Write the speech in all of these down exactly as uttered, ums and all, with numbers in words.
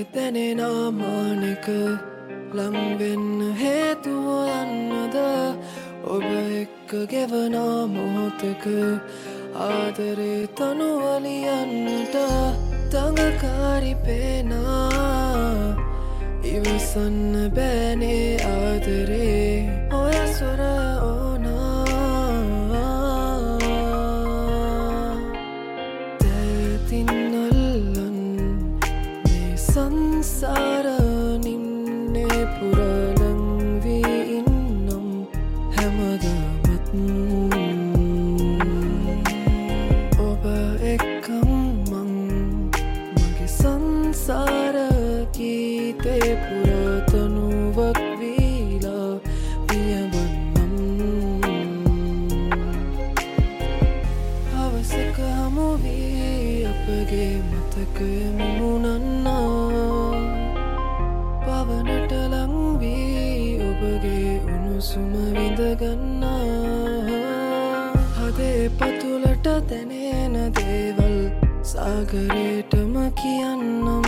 දැනෙන මානෙක ලං වෙන්න හේතුව යන්නද ඔබ එක්ක ගෙවන මොහොතක ආදරේ තනුවලියන්නට දඟකාරි පේනා ඉවසන්න බෑනේ ආදරේ ඔය සොරය ඕනා දැතින් අල්ලන් මේ සංසාර නින්නේ පුරලං වී ඉන්නම් හැමදාමත් ඔබ එක්කම් මං මගේ සංසාර ගීතේ පුරතනුවක් වීලා පියවන්නම් හවසක හමු වී අපගේ මතකය මුමුණන්නා පවනට ලං වී ඔබගේ උණුසුම විඳගන්නා හදේ පතුලට දැනෙන දේවල් සාගරේටම කියන්නම්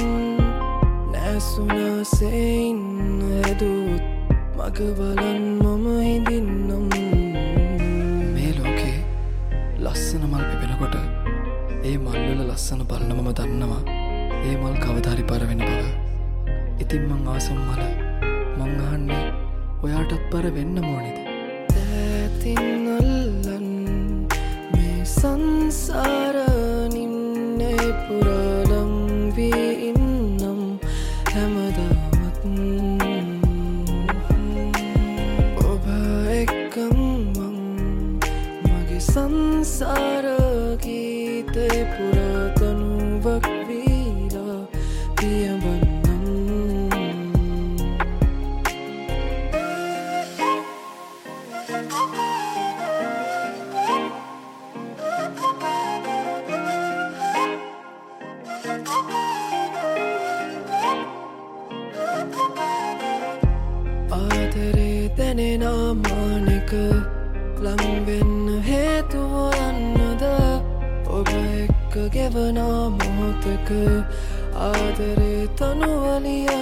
නැසුනාසෙයින් හැදුත් මගවලන් මම හිඳින්නම් මේ ලෝකේ ලස්සන මල් පිපෙනකොට ඒ මල්වල ලස්සන බලන මම දන්නවා ඒ මල් කවදාරි පර වෙන බව. ඉතින් මං ආසම් මල මං අහන්නේ ඔයාටත් පර වෙන්න ඕනේද? දැතින් අල්ලන් මේ සංසාර නින්නේ පුරලං වී ඉන්නම් හැමදාමත් ඔබ එක්කම් මං මගේ සංසාර ගීතේ පුරතනුවක් වීලා පියවන්නම් ආදරේ දැනෙන මානෙක ලං වෙන්න හේතුව යන්නද ඔබ එක්ක ගෙවන මොහොතක ආදරේ තනුවලිය